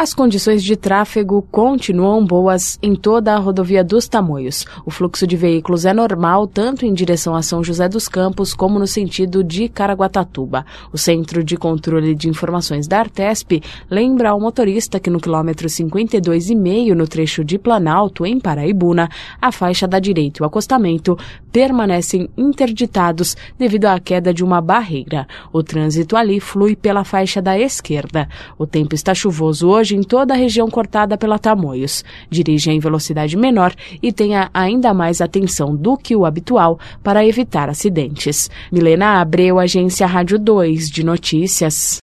As condições de tráfego continuam boas em toda a rodovia dos Tamoios. O fluxo de veículos é normal tanto em direção a São José dos Campos como no sentido de Caraguatatuba. O Centro de Controle de Informações da Artesp lembra ao motorista que no quilômetro 52,5, no trecho de Planalto, em Paraibuna, a faixa da direita e o acostamento permanecem interditados devido à queda de uma barreira. O trânsito ali flui pela faixa da esquerda. O tempo está chuvoso hoje em toda a região cortada pela Tamoios. Dirija em velocidade menor e tenha ainda mais atenção do que o habitual para evitar acidentes. Milena Abreu, Agência Rádio 2 de Notícias.